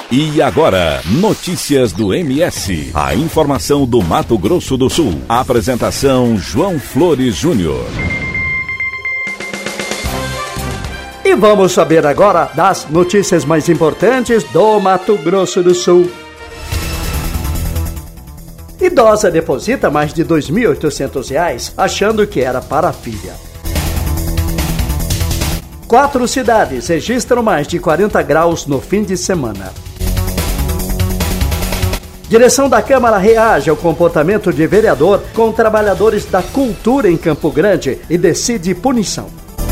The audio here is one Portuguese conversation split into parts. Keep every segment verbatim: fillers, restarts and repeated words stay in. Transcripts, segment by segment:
E agora, notícias do M S. A informação do Mato Grosso do Sul. A apresentação João Flores Júnior. E vamos saber agora das notícias mais importantes do Mato Grosso do Sul. Idosa deposita mais de dois mil e oitocentos reais achando que era para a filha. Quatro cidades registram mais de quarenta graus no fim de semana. Direção da Câmara reage ao comportamento de vereador com trabalhadores da cultura em Campo Grande e decide punição.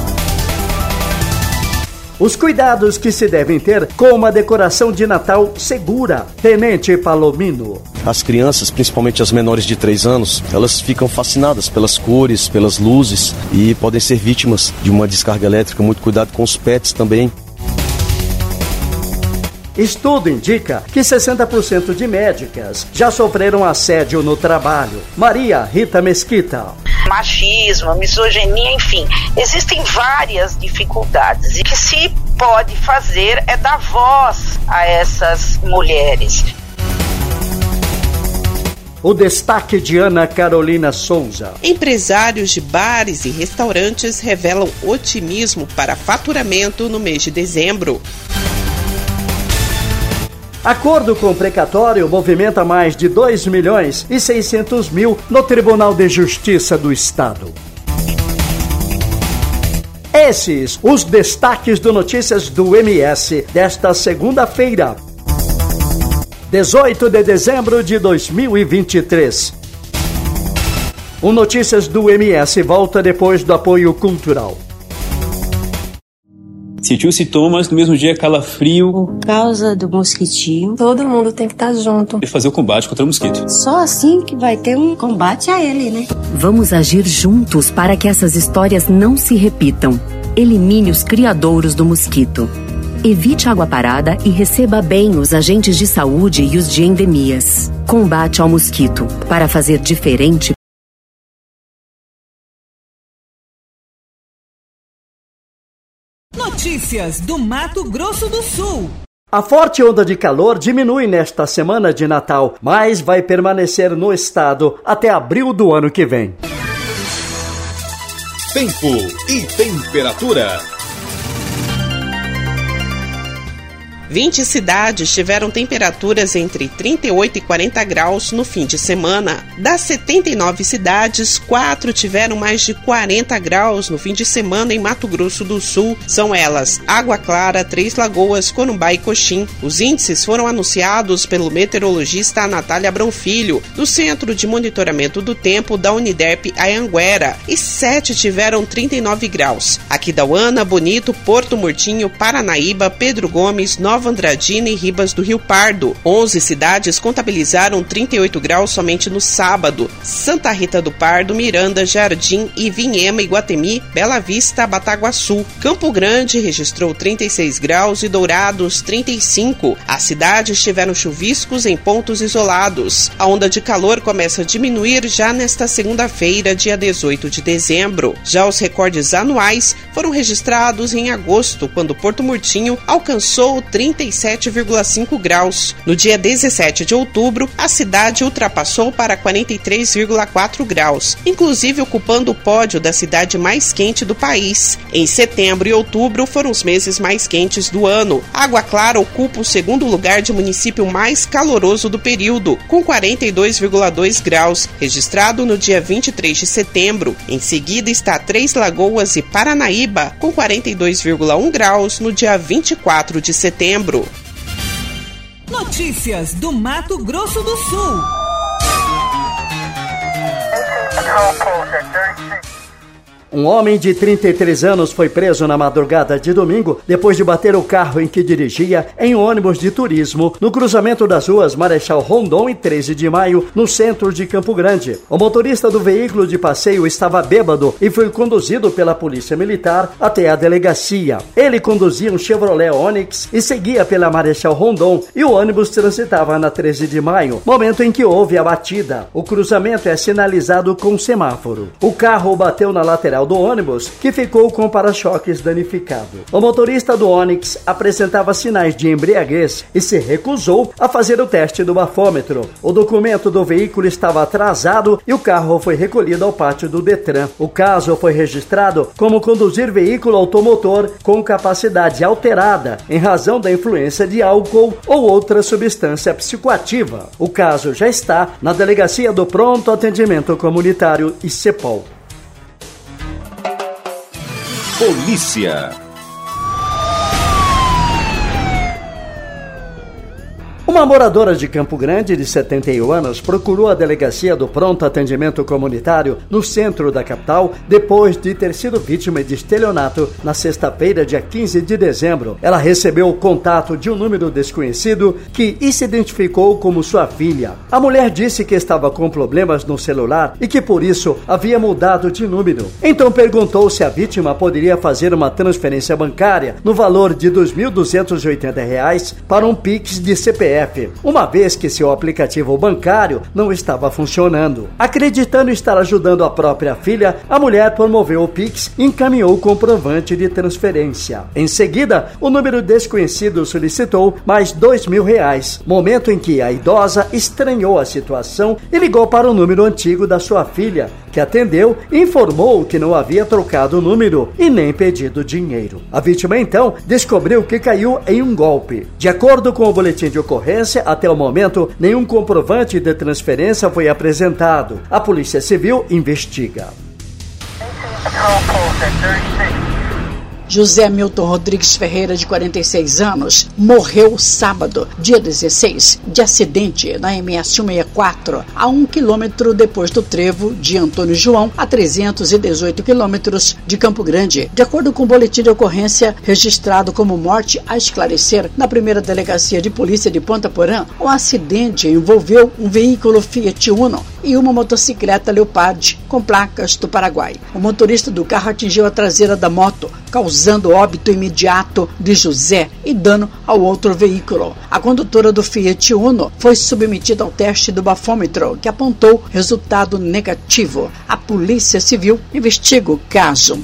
Os cuidados que se devem ter com uma decoração de Natal segura. Tenente Palomino. As crianças, principalmente as menores de três anos, elas ficam fascinadas pelas cores, pelas luzes e podem ser vítimas de uma descarga elétrica. Muito cuidado com os pets também. Estudo indica que sessenta por cento de médicas já sofreram assédio no trabalho. Maria Rita Mesquita. Machismo, misoginia, enfim, existem várias dificuldades e o que se pode fazer é dar voz a essas mulheres. O destaque de Ana Carolina Souza. Empresários de bares e restaurantes revelam otimismo para faturamento no mês de dezembro. Acordo com precatório movimenta mais de dois milhões e seiscentos mil no Tribunal de Justiça do Estado. Esses os destaques do Notícias do M S desta segunda-feira, dezoito de dezembro de dois mil e vinte e três. O Notícias do M S volta depois do apoio cultural. Sentiu sintomas, no mesmo dia calafrio. Por causa do mosquitinho, todo mundo tem que estar junto. E fazer o combate contra o mosquito. Só assim que vai ter um combate a ele, né? Vamos agir juntos para que essas histórias não se repitam. Elimine os criadouros do mosquito. Evite água parada e receba bem os agentes de saúde e os de endemias. Combate ao mosquito. Para fazer diferente. Notícias do Mato Grosso do Sul. A forte onda de calor diminui nesta semana de Natal, mas vai permanecer no estado até abril do ano que vem. Tempo e temperatura. vinte cidades tiveram temperaturas entre trinta e oito e quarenta graus no fim de semana. Das setenta e nove cidades, quatro tiveram mais de quarenta graus no fim de semana em Mato Grosso do Sul. São elas Água Clara, Três Lagoas, Corumbá e Coxim. Os índices foram anunciados pelo meteorologista Natália Abrão Filho, do Centro de Monitoramento do Tempo da Uniderp Anhanguera, e sete tiveram trinta e nove graus. Aquidauana, Bonito, Porto Murtinho, Paranaíba, Pedro Gomes, Nova Nova Andradina e Ribas do Rio Pardo. onze cidades contabilizaram trinta e oito graus somente no sábado. Santa Rita do Pardo, Miranda, Jardim, Ivinhema, Iguatemi, Bela Vista, Bataguaçu. Campo Grande registrou trinta e seis graus e Dourados trinta e cinco. As cidades tiveram chuviscos em pontos isolados. A onda de calor começa a diminuir já nesta segunda-feira, dia dezoito de dezembro. Já os recordes anuais foram registrados em agosto, quando Porto Murtinho alcançou trinta e sete vírgula cinco graus. No dia dezessete de outubro, a cidade ultrapassou para quarenta e três vírgula quatro graus, inclusive ocupando o pódio da cidade mais quente do país. Em setembro e outubro foram os meses mais quentes do ano. Água Clara ocupa o segundo lugar de município mais caloroso do período, com quarenta e dois vírgula dois graus, registrado no dia vinte e três de setembro. Em seguida está Três Lagoas e Paranaíba, com quarenta e dois vírgula um graus no dia vinte e quatro de setembro. Notícias do Mato Grosso do Sul. Um homem de trinta e três anos foi preso na madrugada de domingo depois de bater o carro em que dirigia em um ônibus de turismo no cruzamento das ruas Marechal Rondon e treze de maio, no centro de Campo Grande. O motorista do veículo de passeio estava bêbado e foi conduzido pela polícia militar até a delegacia. Ele conduzia um Chevrolet Onix e seguia pela Marechal Rondon e o ônibus transitava na treze de maio, momento em que houve a batida. O cruzamento é sinalizado com semáforo. O carro bateu na lateral lateral do ônibus, que ficou com o para-choques danificado. O motorista do Onix apresentava sinais de embriaguez e se recusou a fazer o teste do bafômetro. O documento do veículo estava atrasado e o carro foi recolhido ao pátio do Detran. O caso foi registrado como conduzir veículo automotor com capacidade alterada em razão da influência de álcool ou outra substância psicoativa. O caso já está na Delegacia do Pronto Atendimento Comunitário e CEPOL. Polícia. Uma moradora de Campo Grande, de setenta e um anos, procurou a delegacia do Pronto Atendimento Comunitário no centro da capital depois de ter sido vítima de estelionato na sexta-feira, dia quinze de dezembro. Ela recebeu o contato de um número desconhecido que se identificou como sua filha. A mulher disse que estava com problemas no celular e que por isso havia mudado de número. Então perguntou se a vítima poderia fazer uma transferência bancária no valor de dois mil duzentos e oitenta reais para um Pix de C P F. Uma vez que seu aplicativo bancário não estava funcionando. Acreditando estar ajudando a própria filha, a mulher promoveu o Pix e encaminhou o comprovante de transferência. Em seguida, o número desconhecido solicitou mais dois mil reais, momento em que a idosa estranhou a situação e ligou para o número antigo da sua filha, que atendeu e informou que não havia trocado o número e nem pedido dinheiro. A vítima então descobriu que caiu em um golpe. De acordo com o boletim de ocorrência, até o momento, nenhum comprovante de transferência foi apresentado. A Polícia Civil investiga. José Milton Rodrigues Ferreira, de quarenta e seis anos, morreu sábado, dia dezesseis, de acidente na M S cento e sessenta e quatro, a um quilômetro depois do trevo de Antônio João, a trezentos e dezoito quilômetros de Campo Grande. De acordo com o boletim de ocorrência registrado como morte a esclarecer na primeira delegacia de polícia de Ponta Porã, o acidente envolveu um veículo Fiat Uno e uma motocicleta Leopard com placas do Paraguai. O motorista do carro atingiu a traseira da moto, causando óbito imediato de José e dano ao outro veículo. A condutora do Fiat Uno foi submetida ao teste do bafômetro, que apontou resultado negativo. A Polícia Civil investiga o caso.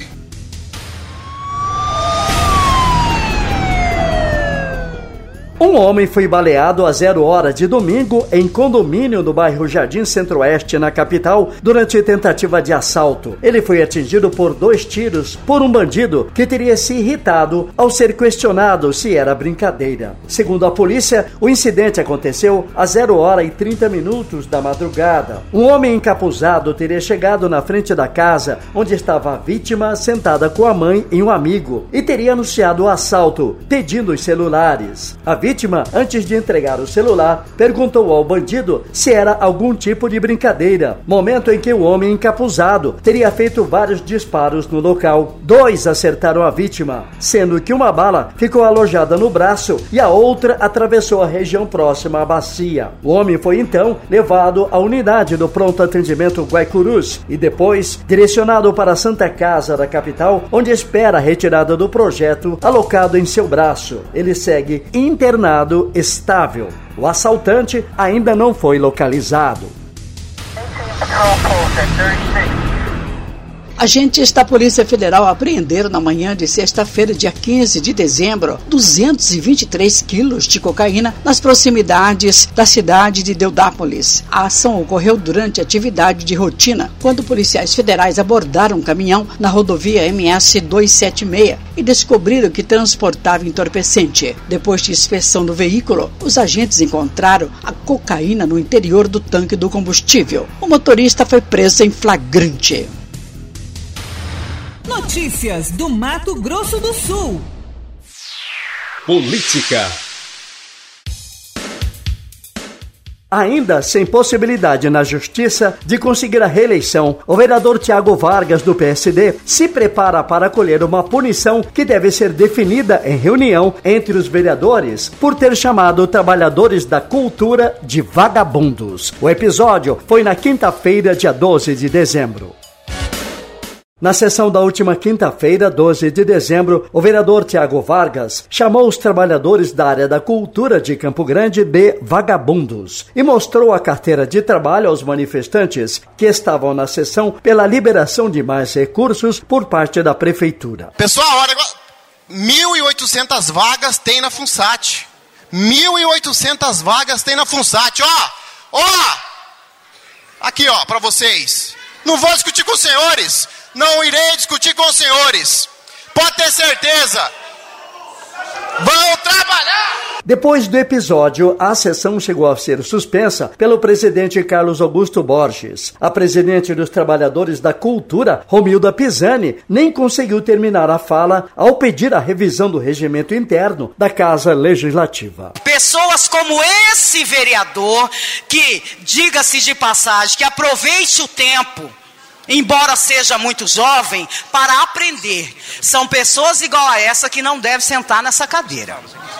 Um homem foi baleado às zero hora de domingo em condomínio no bairro Jardim Centro-Oeste, na capital, durante tentativa de assalto. Ele foi atingido por dois tiros por um bandido que teria se irritado ao ser questionado se era brincadeira. Segundo a polícia, o incidente aconteceu às zero hora e trinta minutos da madrugada. Um homem encapuzado teria chegado na frente da casa onde estava a vítima sentada com a mãe e um amigo e teria anunciado o assalto, pedindo os celulares. A A vítima, antes de entregar o celular, perguntou ao bandido se era algum tipo de brincadeira, momento em que o homem encapuzado teria feito vários disparos no local. Dois acertaram a vítima, sendo que uma bala ficou alojada no braço e a outra atravessou a região próxima à bacia. O homem foi então levado à unidade do Pronto Atendimento Guaicurus e depois direcionado para a Santa Casa da capital, onde espera a retirada do projeto alocado em seu braço. Ele segue internado estável. O assaltante ainda não foi localizado. Agentes da Polícia Federal apreenderam na manhã de sexta-feira, dia quinze de dezembro, duzentos e vinte e três quilos de cocaína nas proximidades da cidade de Deodápolis. A ação ocorreu durante atividade de rotina, quando policiais federais abordaram um caminhão na rodovia M S duzentos e setenta e seis e descobriram que transportava entorpecente. Depois de inspeção do veículo, os agentes encontraram a cocaína no interior do tanque do combustível. O motorista foi preso em flagrante. Notícias do Mato Grosso do Sul. Política. Ainda sem possibilidade na justiça de conseguir a reeleição, o vereador Tiago Vargas, do P S D, se prepara para acolher uma punição que deve ser definida em reunião entre os vereadores por ter chamado trabalhadores da cultura de vagabundos. O episódio foi na quinta-feira, dia doze de dezembro. Na sessão da última quinta-feira, doze de dezembro, o vereador Tiago Vargas chamou os trabalhadores da área da cultura de Campo Grande de vagabundos e mostrou a carteira de trabalho aos manifestantes que estavam na sessão pela liberação de mais recursos por parte da prefeitura. Pessoal, olha, mil e oitocentas vagas tem na FUNSAT. mil e oitocentas vagas tem na FUNSAT. Ó, ó, aqui ó, para vocês. Não vou discutir com os senhores. Não irei discutir com os senhores. Pode ter certeza. Vão trabalhar! Depois do episódio, a sessão chegou a ser suspensa pelo presidente Carlos Augusto Borges. A presidente dos trabalhadores da cultura, Romilda Pisani, nem conseguiu terminar a fala ao pedir a revisão do regimento interno da Casa Legislativa. Pessoas como esse vereador, que, diga-se de passagem, que aproveite o tempo, embora seja muito jovem, para aprender. São pessoas igual a essa que não devem sentar nessa cadeira.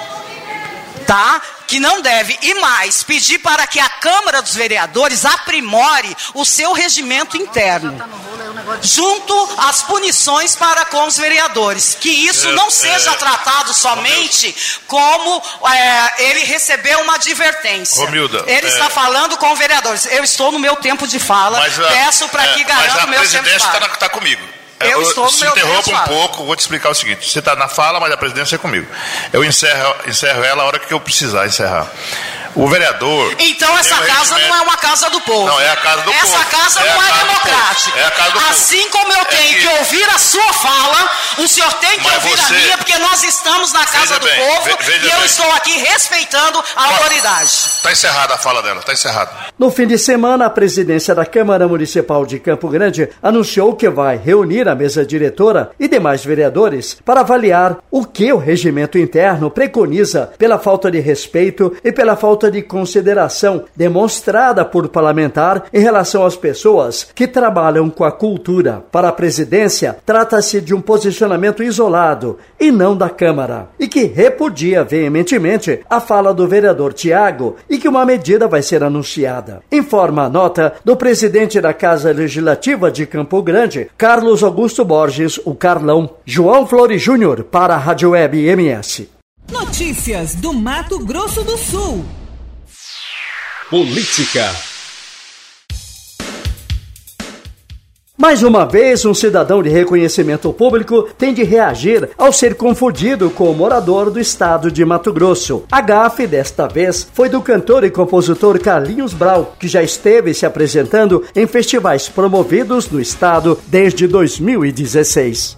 Tá? Que não deve, e mais, pedir para que a Câmara dos Vereadores aprimore o seu regimento interno, junto às punições para com os vereadores, que isso não seja tratado somente como é, ele recebeu uma advertência. Romilda, ele é... está falando com vereadores. Eu estou no meu tempo de fala, mas, peço para é, que garanta o meu tempo de fala. Mas a presidência está tá comigo. Eu, eu estou no se meu interrompa um fala. pouco, vou te explicar o seguinte. Você está na fala, mas a presidência é comigo. Eu encerro, encerro ela a hora que eu precisar encerrar. O vereador... Então essa casa regimento... não é uma casa do povo. Não, é a casa do essa povo. Essa casa é não é democrática. É a casa do assim povo. como eu é tenho que... que ouvir a sua fala, o senhor tem que mas ouvir você... a minha, porque nós estamos na casa do bem, povo veja e eu bem. estou aqui respeitando a autoridade. Está encerrada a fala dela, está encerrada. No fim de semana, a presidência da Câmara Municipal de Campo Grande anunciou que vai reunir a mesa diretora e demais vereadores para avaliar o que o regimento interno preconiza pela falta de respeito e pela falta de consideração demonstrada por parlamentar em relação às pessoas que trabalham com a cultura. Para a presidência, trata-se de um posicionamento isolado e não da Câmara, e que repudia veementemente a fala do vereador Tiago e que uma medida vai ser anunciada. Informa a nota do presidente da Casa Legislativa de Campo Grande, Carlos Augusto Borges, o Carlão. João Flores Júnior para a Rádio Web M S. Notícias do Mato Grosso do Sul. Política. Mais uma vez, um cidadão de reconhecimento público tem de reagir ao ser confundido com o morador do estado de Mato Grosso. A gafe, desta vez, foi do cantor e compositor Carlinhos Brau, que já esteve se apresentando em festivais promovidos no estado desde dois mil e dezesseis.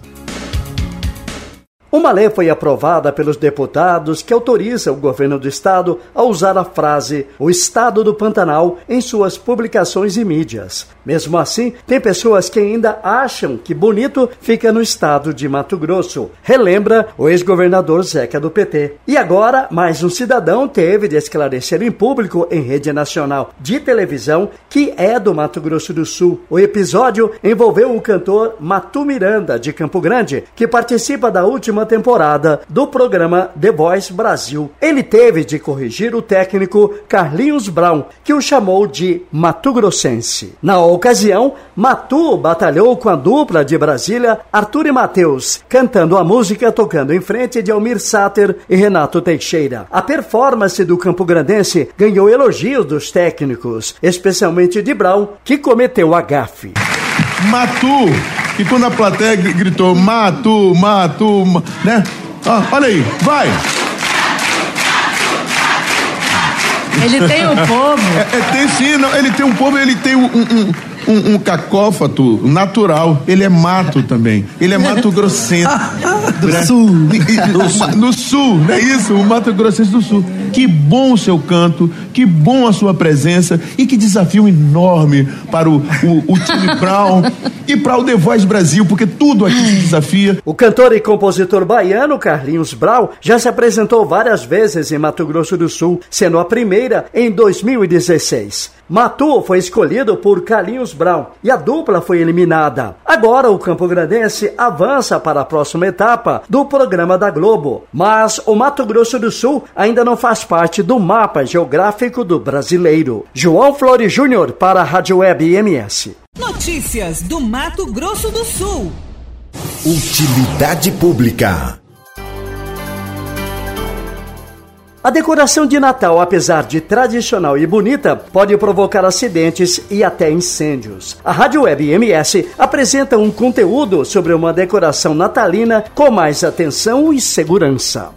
Uma lei foi aprovada pelos deputados que autoriza o governo do estado a usar a frase "o estado do Pantanal" em suas publicações e mídias. Mesmo assim, tem pessoas que ainda acham que Bonito fica no estado de Mato Grosso, relembra o ex-governador Zeca do P T. E agora, mais um cidadão teve de esclarecer em público em rede nacional de televisão que é do Mato Grosso do Sul. O episódio envolveu o cantor Matu Miranda, de Campo Grande, que participa da última temporada do programa The Voice Brasil. Ele teve de corrigir o técnico Carlinhos Brau, que o chamou de mato-grossense. Na ocasião, Matu batalhou com a dupla de Brasília, Arthur e Matheus, cantando a música tocando em frente de Almir Sater e Renato Teixeira. A performance do campograndense ganhou elogios dos técnicos, especialmente de Brau, que cometeu a gafe. Matu! E quando a plateia gritou Matu, Matu, né? Ah, olha aí, vai! Ele tem um povo. É, é, tem sim, não, ele tem um povo, ele tem um, um, um, um cacófato natural. Ele é mato também. Ele é mato grossense. Do né? sul. Do sul. No sul, não é isso? O mato grossense do sul. Que bom o seu canto, que bom a sua presença e que desafio enorme para o, o, o time Brown e para o The Voice Brasil, porque tudo aqui se desafia. O cantor e compositor baiano Carlinhos Brau já se apresentou várias vezes em Mato Grosso do Sul, sendo a primeira em dois mil e dezesseis. Matu foi escolhido por Carlinhos Brau e a dupla foi eliminada. Agora o campograndense avança para a próxima etapa do programa da Globo, mas o Mato Grosso do Sul ainda não faz parte do mapa geográfico do brasileiro. João Flores Júnior para a Rádio Web M S. Notícias do Mato Grosso do Sul. Utilidade pública. A decoração de Natal, apesar de tradicional e bonita, pode provocar acidentes e até incêndios. A Rádio Web M S apresenta um conteúdo sobre uma decoração natalina com mais atenção e segurança.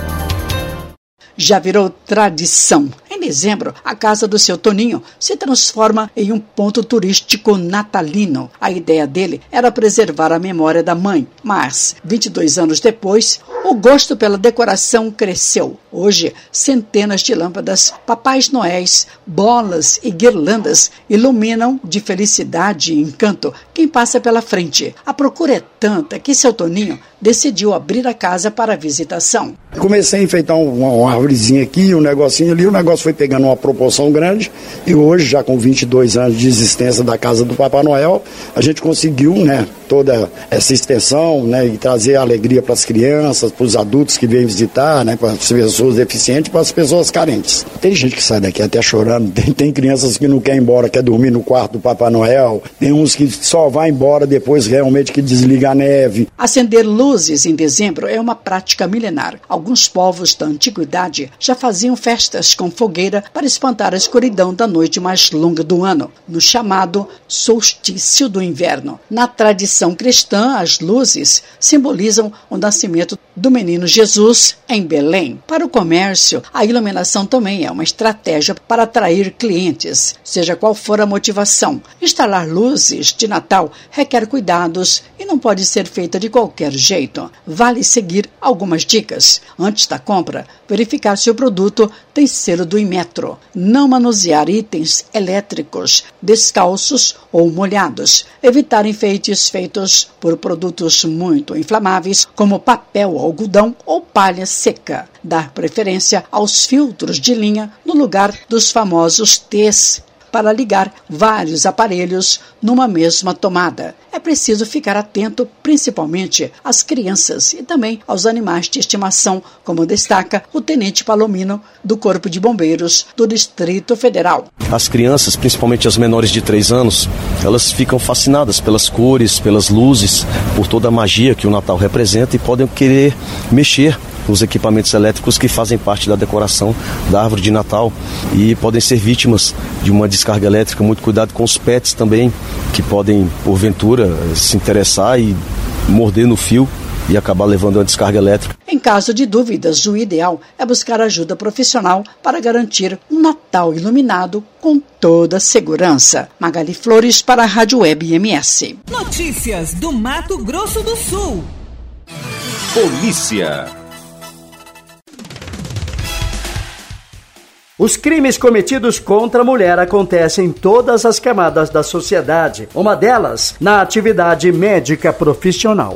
Já virou tradição. Em dezembro, a casa do seu Toninho se transforma em um ponto turístico natalino. A ideia dele era preservar a memória da mãe, mas, vinte e dois anos depois, o gosto pela decoração cresceu. Hoje, centenas de lâmpadas, papais noéis, bolas e guirlandas iluminam de felicidade e encanto quem passa pela frente. A procura é tanta que seu Toninho decidiu abrir a casa para a visitação. Comecei a enfeitar uma, uma árvorezinha aqui, um negocinho ali, o negócio foi pegando uma proporção grande e hoje, já com vinte e dois anos de existência da Casa do Papai Noel, a gente conseguiu, né, toda essa extensão, né, e trazer alegria para as crianças, para os adultos que vêm visitar, né, para as pessoas deficientes, para as pessoas carentes. Tem gente que sai daqui até chorando, tem, tem crianças que não querem ir embora, quer dormir no quarto do Papai Noel, tem uns que só vai embora depois realmente que desliga a neve. Acender luzes em dezembro é uma prática milenar. Alguns povos da antiguidade já faziam festas com fogueira para espantar a escuridão da noite mais longa do ano, no chamado solstício do inverno. Na tradição cristã, as luzes simbolizam o nascimento do menino Jesus em Belém. Para o comércio, a iluminação também é uma estratégia para atrair clientes, seja qual for a motivação. Instalar luzes de Natal requer cuidados e não pode ser feita de qualquer jeito. Vale seguir algumas dicas. Antes da compra, verificar se o produto tem selo do Inmetro. Não manusear itens elétricos descalços ou molhados. Evitar enfeites feitos por produtos muito inflamáveis, como papel, algodão ou palha seca. Dar preferência aos filtros de linha no lugar dos famosos T's, para ligar vários aparelhos numa mesma tomada. É preciso ficar atento principalmente às crianças e também aos animais de estimação, como destaca o Tenente Palomino do Corpo de Bombeiros do Distrito Federal. As crianças, principalmente as menores de três anos, elas ficam fascinadas pelas cores, pelas luzes, por toda a magia que o Natal representa e podem querer mexer os equipamentos elétricos que fazem parte da decoração da árvore de Natal e podem ser vítimas de uma descarga elétrica. Muito cuidado com os pets também, que podem, porventura, se interessar e morder no fio e acabar levando uma descarga elétrica. Em caso de dúvidas, o ideal é buscar ajuda profissional para garantir um Natal iluminado com toda a segurança. Magali Flores para a Rádio Web M S. Notícias do Mato Grosso do Sul. Polícia. Os crimes cometidos contra a mulher acontecem em todas as camadas da sociedade, uma delas na atividade médica profissional.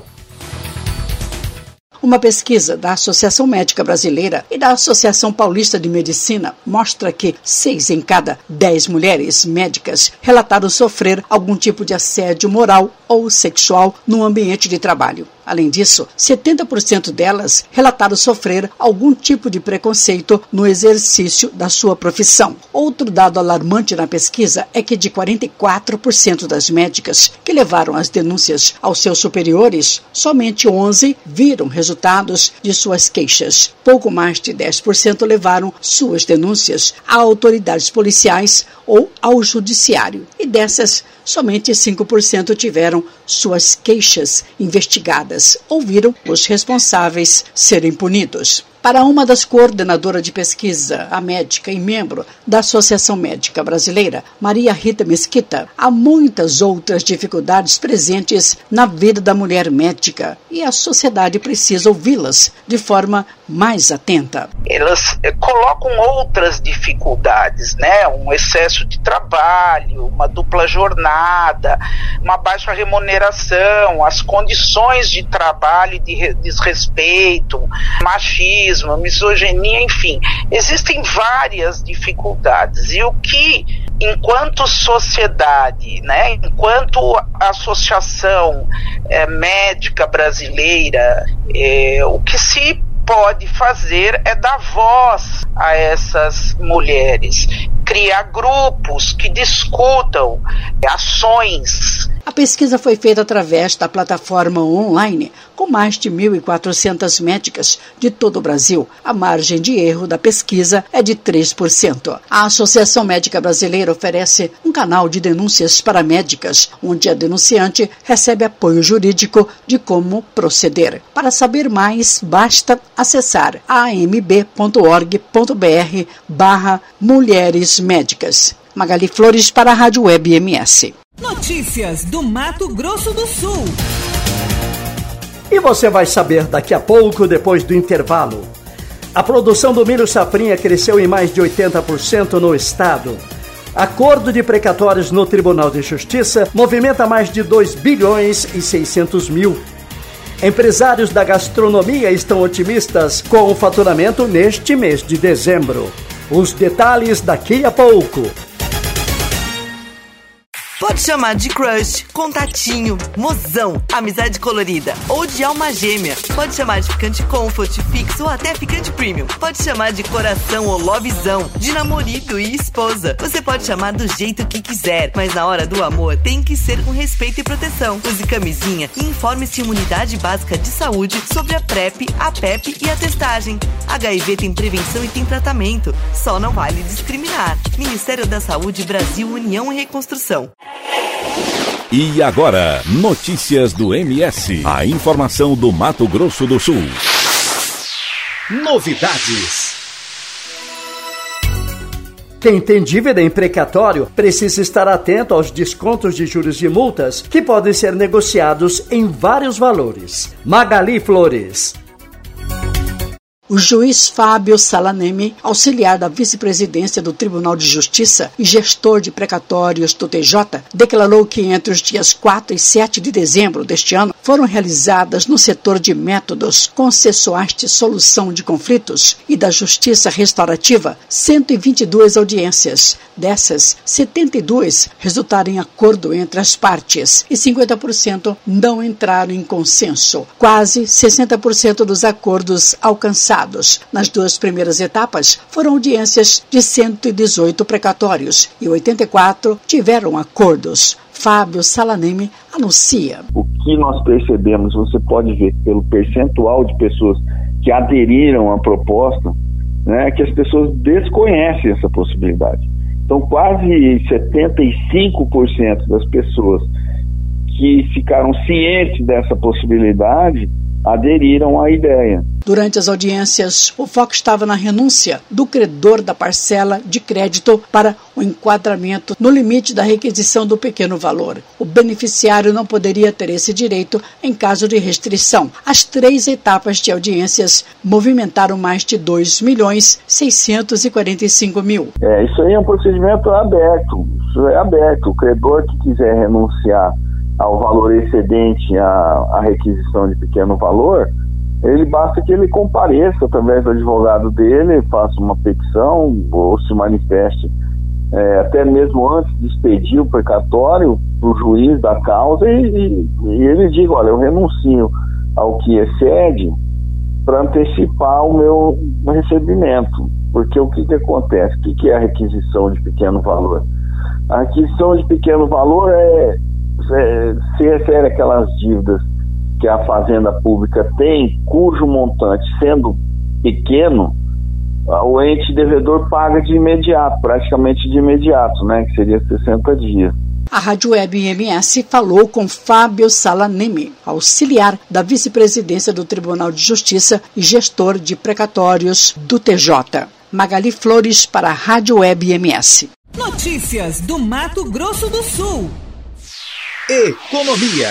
Uma pesquisa da Associação Médica Brasileira e da Associação Paulista de Medicina mostra que seis em cada dez mulheres médicas relataram sofrer algum tipo de assédio moral ou sexual no ambiente de trabalho. Além disso, setenta por cento delas relataram sofrer algum tipo de preconceito no exercício da sua profissão. Outro dado alarmante na pesquisa é que de quarenta e quatro por cento das médicas que levaram as denúncias aos seus superiores, somente onze viram resultados de suas queixas. Pouco mais de dez por cento levaram suas denúncias a autoridades policiais ou ao judiciário. E dessas, somente cinco por cento tiveram suas queixas investigadas ou viram os responsáveis serem punidos. Para uma das coordenadoras de pesquisa, a médica e membro da Associação Médica Brasileira, Maria Rita Mesquita, há muitas outras dificuldades presentes na vida da mulher médica e a sociedade precisa ouvi-las de forma mais atenta. Elas eh, colocam outras dificuldades, né? Um excesso de trabalho, uma dupla jornada, uma baixa remuneração, as condições de trabalho e de desrespeito, machismo, misoginia, enfim, existem várias dificuldades e o que, enquanto sociedade, né, enquanto associação é, médica brasileira, é, o que se pode fazer é dar voz a essas mulheres. criar grupos que discutam ações. A pesquisa foi feita através da plataforma online com mais de mil e quatrocentas médicas de todo o Brasil. A margem de erro da pesquisa é de três por cento. A Associação Médica Brasileira oferece um canal de denúncias para médicas, onde a denunciante recebe apoio jurídico de como proceder. Para saber mais, basta acessar a m b ponto org ponto b r barra mulheres médicas. Magali Flores para a Rádio Web M S. Notícias do Mato Grosso do Sul. E você vai saber daqui a pouco, depois do intervalo. A produção do milho safrinha cresceu em mais de oitenta por cento no estado. Acordo de precatórios no Tribunal de Justiça movimenta mais de dois bilhões e seiscentos mil. Empresários da gastronomia estão otimistas com o faturamento neste mês de dezembro. Os detalhes daqui a pouco. Pode chamar de crush, contatinho, mozão, amizade colorida ou de alma gêmea. Pode chamar de ficante comfort, fixo ou até ficante premium. Pode chamar de coração ou lovezão, de namorado e esposa. Você pode chamar do jeito que quiser, mas na hora do amor tem que ser com respeito e proteção. Use camisinha e informe-se em Unidade Básica de Saúde sobre a PrEP, a PEP e a testagem. H I V tem prevenção e tem tratamento. Só não vale discriminar. Ministério da Saúde, Brasil, União e Reconstrução. E agora, notícias do M S. A informação do Mato Grosso do Sul. Novidades. Quem tem dívida em precatório precisa estar atento aos descontos de juros e multas que podem ser negociados em vários valores. Magali Flores. O juiz Fábio Salanemi, auxiliar da vice-presidência do Tribunal de Justiça e gestor de precatórios do T J, declarou que entre os dias quatro e sete de dezembro deste ano foram realizadas no setor de métodos concessuais de solução de conflitos e da justiça restaurativa cento e vinte e duas audiências. Dessas, setenta e duas resultaram em acordo entre as partes e cinquenta por cento não entraram em consenso. Quase sessenta por cento dos acordos alcançados nas duas primeiras etapas foram audiências de cento e dezoito precatórios e oitenta e quatro tiveram acordos. Fábio Salanemi anuncia. O que nós percebemos, você pode ver pelo percentual de pessoas que aderiram à proposta, né, que as pessoas desconhecem essa possibilidade. Então, quase setenta e cinco por cento das pessoas que ficaram cientes dessa possibilidade aderiram à ideia. Durante as audiências, o foco estava na renúncia do credor da parcela de crédito para o enquadramento no limite da requisição do pequeno valor. O beneficiário não poderia ter esse direito em caso de restrição. As três etapas de audiências movimentaram mais de dois milhões seiscentos e quarenta e cinco mil. É, isso aí é um procedimento aberto. Isso é aberto. O credor que quiser renunciar ao valor excedente à, à requisição de pequeno valor, ele basta que ele compareça através do advogado dele, faça uma petição ou se manifeste é, até mesmo antes de expedir o precatório para o juiz da causa e, e, e ele diga, olha, eu renuncio ao que excede para antecipar o meu recebimento. Porque o que, que acontece? O que, que é a requisição de pequeno valor? A requisição de pequeno valor é se refere àquelas dívidas que a Fazenda Pública tem, cujo montante, sendo pequeno, o ente devedor paga de imediato, praticamente de imediato, né, que seria sessenta dias. A Rádio Web M S falou com Fábio Salanemi, auxiliar da vice-presidência do Tribunal de Justiça e gestor de precatórios do T J. Magali Flores para a Rádio Web M S. Notícias do Mato Grosso do Sul. Economia.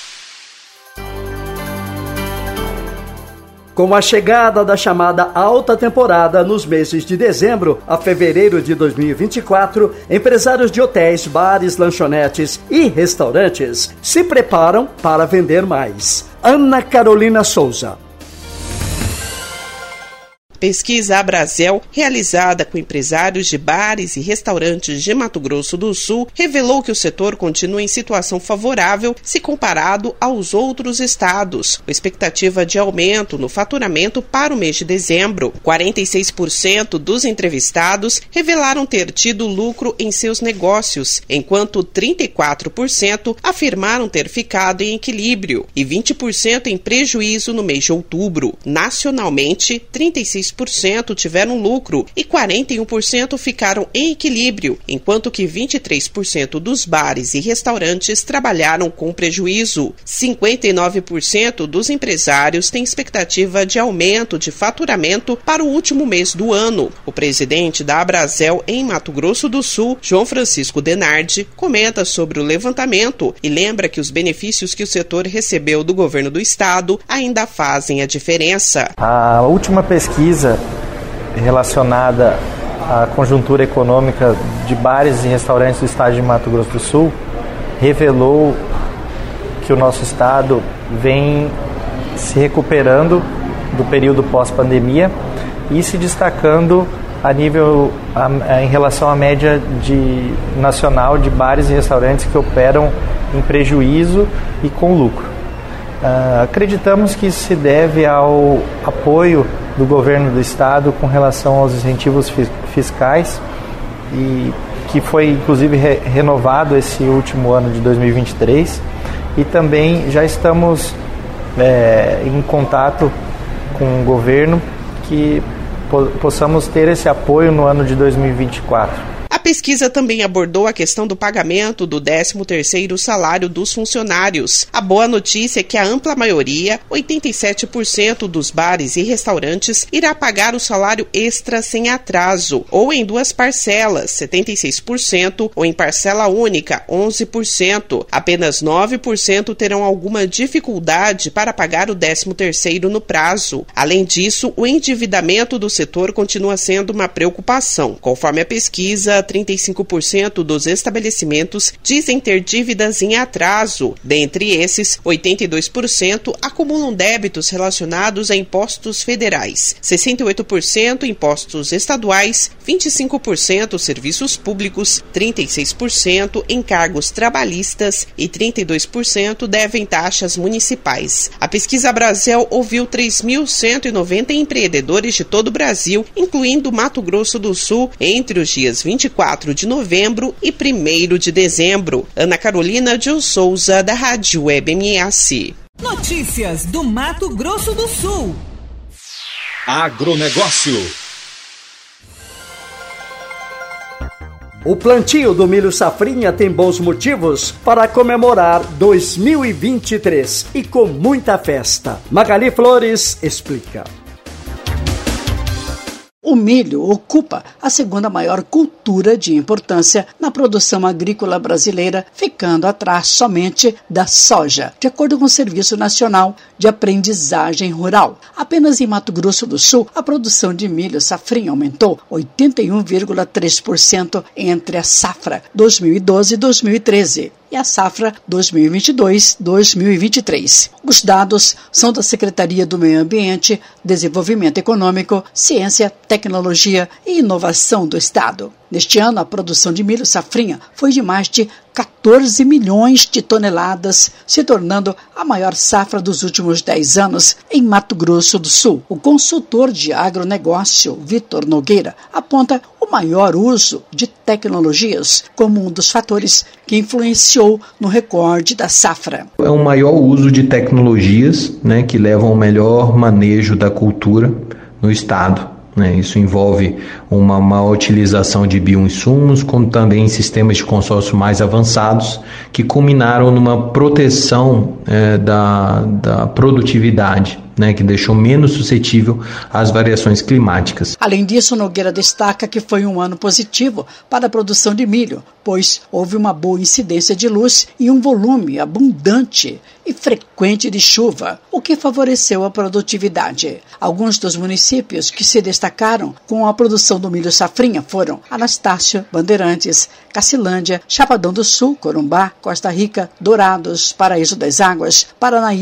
Com a chegada da chamada alta temporada nos meses de dezembro a fevereiro de dois mil e vinte e quatro, empresários de hotéis, bares, lanchonetes e restaurantes se preparam para vender mais. Ana Carolina Souza. Pesquisa Abrazel, realizada com empresários de bares e restaurantes de Mato Grosso do Sul, revelou que o setor continua em situação favorável se comparado aos outros estados, com expectativa de aumento no faturamento para o mês de dezembro. quarenta e seis por cento dos entrevistados revelaram ter tido lucro em seus negócios, enquanto trinta e quatro por cento afirmaram ter ficado em equilíbrio e vinte por cento em prejuízo no mês de outubro. Nacionalmente, trinta e seis por cento tiveram lucro e quarenta e um por cento ficaram em equilíbrio, enquanto que vinte e três por cento dos bares e restaurantes trabalharam com prejuízo. cinquenta e nove por cento dos empresários têm expectativa de aumento de faturamento para o último mês do ano. O presidente da Abrazel em Mato Grosso do Sul, João Francisco Denardi, comenta sobre o levantamento e lembra que os benefícios que o setor recebeu do governo do estado ainda fazem a diferença. A última pesquisa relacionada à conjuntura econômica de bares e restaurantes do estado de Mato Grosso do Sul revelou que o nosso estado vem se recuperando do período pós-pandemia e se destacando a nível a, a, em relação à média de, nacional de bares e restaurantes que operam em prejuízo e com lucro. Uh, acreditamos que isso se deve ao apoio do governo do estado com relação aos incentivos fiscais e que foi inclusive re- renovado esse último ano de dois mil e vinte e três, e também já estamos é, em contato com o governo que po- possamos ter esse apoio no ano de dois mil e vinte e quatro. A pesquisa também abordou a questão do pagamento do décimo terceiro salário dos funcionários. A boa notícia é que a ampla maioria, oitenta e sete por cento dos bares e restaurantes, irá pagar o salário extra sem atraso, ou em duas parcelas, setenta e seis por cento, ou em parcela única, onze por cento. Apenas nove por cento terão alguma dificuldade para pagar o décimo terceiro no prazo. Além disso, o endividamento do setor continua sendo uma preocupação. Conforme a pesquisa, trinta e cinco por cento dos estabelecimentos dizem ter dívidas em atraso. Dentre esses, oitenta e dois por cento acumulam débitos relacionados a impostos federais, sessenta e oito por cento impostos estaduais, vinte e cinco por cento serviços públicos, trinta e seis por cento encargos trabalhistas e trinta e dois por cento devem taxas municipais. A pesquisa Abrazel ouviu três mil cento e noventa empreendedores de todo o Brasil, incluindo Mato Grosso do Sul, entre os dias vinte e quatro de novembro e primeiro de dezembro. Ana Carolina de Souza, da Rádio Web M S. Notícias do Mato Grosso do Sul. Agronegócio. O plantio do milho safrinha tem bons motivos para comemorar dois mil e vinte e três e com muita festa. Magali Flores explica. O milho ocupa a segunda maior cultura de importância na produção agrícola brasileira, ficando atrás somente da soja, de acordo com o Serviço Nacional de Aprendizagem Rural. Apenas em Mato Grosso do Sul, a produção de milho safrinha aumentou oitenta e um vírgula três por cento entre a safra dois mil e doze e dois mil e treze. E a safra dois mil e vinte e dois a dois mil e vinte e três. Os dados são da Secretaria do Meio Ambiente, Desenvolvimento Econômico, Ciência, Tecnologia e Inovação do Estado. Neste ano, a produção de milho safrinha foi de mais de quatorze milhões de toneladas, se tornando a maior safra dos últimos dez anos em Mato Grosso do Sul. O consultor de agronegócio, Vitor Nogueira, aponta o maior uso de tecnologias como um dos fatores que influenciou no recorde da safra. É um maior uso de tecnologias, né, que levam ao melhor manejo da cultura no estado. Isso envolve uma maior utilização de bioinsumos, como também sistemas de consórcio mais avançados, que culminaram numa proteção é, da, da produtividade, né, que deixou menos suscetível às variações climáticas. Além disso, Nogueira destaca que foi um ano positivo para a produção de milho, pois houve uma boa incidência de luz e um volume abundante e frequente de chuva, o que favoreceu a produtividade. Alguns dos municípios que se destacaram com a produção do milho safrinha foram Anastácio, Bandeirantes, Cacilândia, Chapadão do Sul, Corumbá, Costa Rica, Dourados, Paraíso das Águas, Paranaíba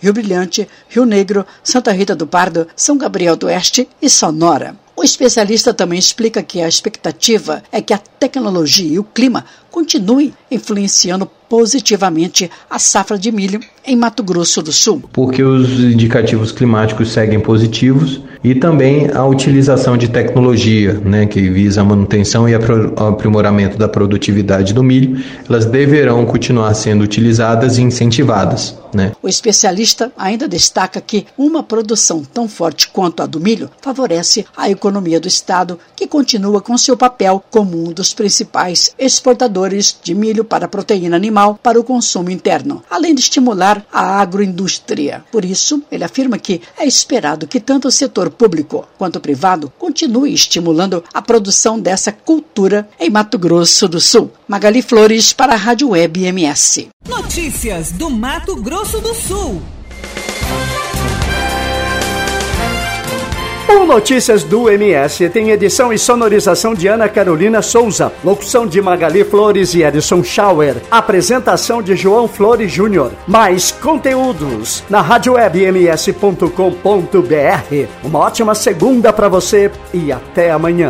Rio Brilhante, Rio Negro, Santa Rita do Pardo, São Gabriel do Oeste e Sonora. O especialista também explica que a expectativa é que a tecnologia e o clima continuem influenciando positivamente a safra de milho em Mato Grosso do Sul. Porque os indicativos climáticos seguem positivos e também a utilização de tecnologia, né, que visa a manutenção e aprimoramento da produtividade do milho, elas deverão continuar sendo utilizadas e incentivadas, né? O especialista ainda destaca que uma produção tão forte quanto a do milho favorece a economia do estado, que continua com seu papel como um dos principais exportadores de milho para proteína animal para o consumo interno, além de estimular a agroindústria. Por isso, ele afirma que é esperado que tanto o setor público quanto o privado continue estimulando a produção dessa cultura em Mato Grosso do Sul. Magali Flores para a Rádio Web M S. Notícias do Mato Grosso do Sul. O Notícias do M S tem edição e sonorização de Ana Carolina Souza, locução de Magali Flores e Edson Schauer, apresentação de João Flores Júnior. Mais conteúdos na rádio web m s ponto com ponto b r. Uma ótima segunda para você e até amanhã.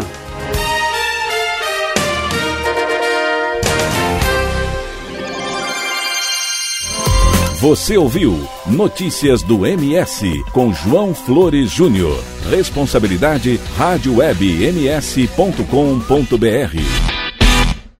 Você ouviu Notícias do M S com João Flores Júnior. Responsabilidade rádio web m s ponto com ponto b r.